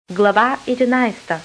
Глава 11.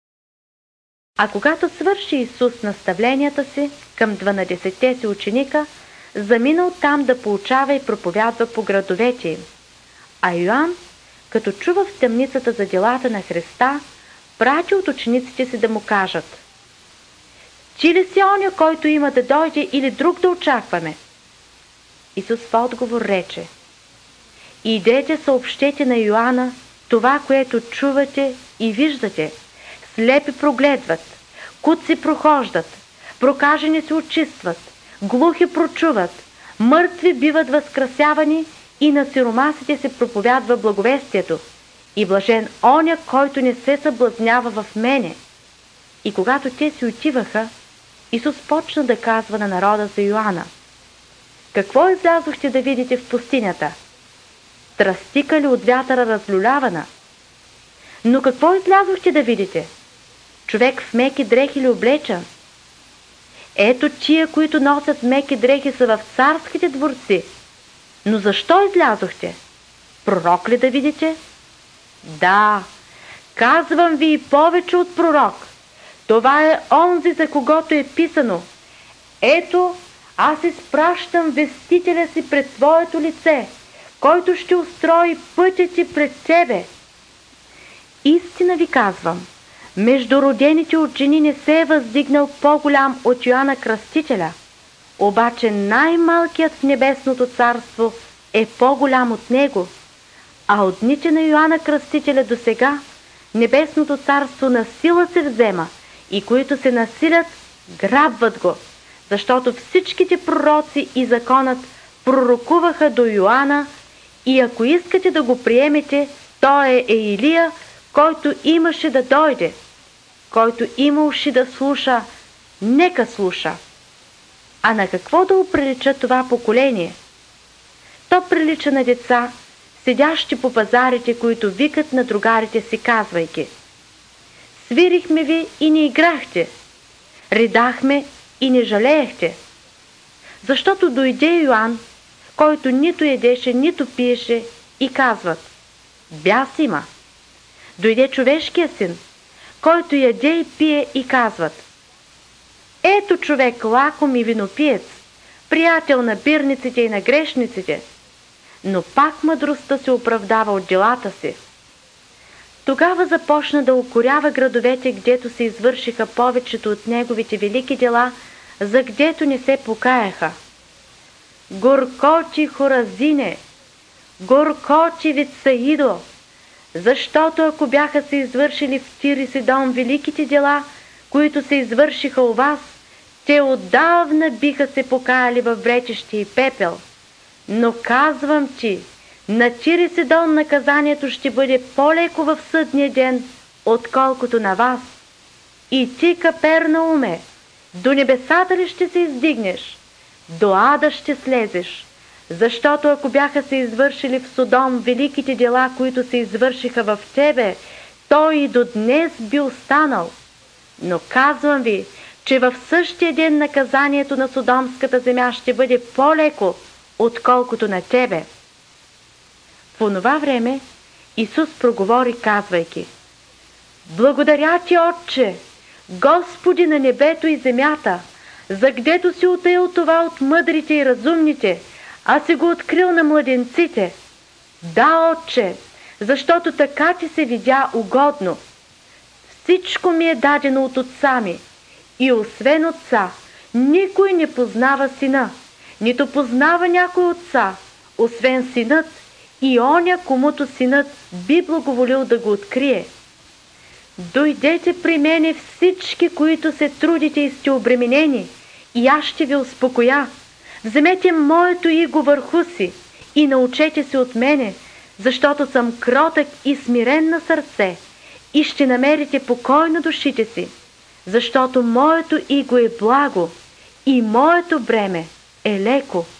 А когато свърши Исус наставленията си към 12-те си ученика, заминал там да поучава и проповядва по градовете им. А Йоан, като чува в тъмницата за делата на Христа, прати от учениците си да му кажат: „Ти ли си оня, който има да дойде, или друг да очакваме?“ Исус в отговор рече: „Идете, съобщете на Йоанна това, което чувате и виждате. Слепи прогледват, куци прохождат, прокажени се очистват, глухи прочуват, мъртви биват възкръсявани и на сиромасите се проповядва благовестието. И блажен оня, който не се съблазнява в мене.“ И когато те си отиваха, Исус почна да казва на народа за Йоанна: „Какво излязохте да видите в пустинята? Тръстика ли от вятъра разлюлявана? Но какво излязохте да видите? Човек в меки дрехи ли облечен? Ето тия, които носят меки дрехи, са в царските дворци. Но защо излязохте? Пророк ли да видите? Да, казвам ви, и повече от пророк. Това е онзи, за когото е писано: „Ето, аз изпращам вестителя си пред твоето лице, който ще устрои пътя ти пред тебе.“ Истина ви казвам, между родените от жени не се е въздигнал по-голям от Йоанна Кръстителя, обаче най-малкият в небесното царство е по-голям от него. А от дните на Йоанна Кръстителя до сега небесното царство на сила се взема, и които се насилят, грабват го, защото всичките пророци и законът пророкуваха до Йоанна. И ако искате да го приемете, той е Илия, който имаше да дойде. Който има уши да слуша, нека слуша.“ А на какво да оприлича това поколение? То прилича на деца, седящи по пазарите, които викат на другарите си, казвайки: „Свирихме ви и не играхте, ридахме и не жалеехте.“ Защото дойде Йоан, който нито едеше, нито пиеше, и казват: „Бяс има.“ Дойде човешкия син, който яде и пие, и казват: „Ето човек лаком и винопиец, приятел на бирниците и на грешниците.“ Но пак мъдростта се оправдава от делата си. Тогава започна да укорява градовете, гдето се извършиха повечето от неговите велики дела, за гдето не се покаяха. „Горко ти, Хоразине! Горко ти, Витсаидо! Защото ако бяха се извършили в Тир и Сидон великите дела, които се извършиха у вас, те отдавна биха се покаяли във вретище и пепел. Но казвам ти, на Тир и Сидон наказанието ще бъде по-леко в съдния ден, отколкото на вас. И ти, Капернауме, до небесата ли ще се издигнеш? До ада ще слезеш. Защото ако бяха се извършили в Содом великите дела, които се извършиха в тебе, той и до днес би останал. Но казвам ви, че в същия ден наказанието на Содомската земя ще бъде по-леко, отколкото на тебе.“ В онова време Исус проговори, казвайки: „Благодаря ти, Отче, Господи на небето и земята, за гдето си утаил това от мъдрите и разумните, а си го открил на младенците. Да, Отче, защото така ти се видя угодно. Всичко ми е дадено от Отца ми, и освен Отца никой не познава Сина, нито познава някой Отца, освен Синът и оня, комуто Синът би благоволил да го открие. Дойдете при мене всички, които се трудите и сте обременени, и аз ще ви успокоя. Вземете моето иго върху си и научете се от мене, защото съм кротък и смирен на сърце, и ще намерите покой на душите си, защото моето иго е благо и моето бреме е леко.“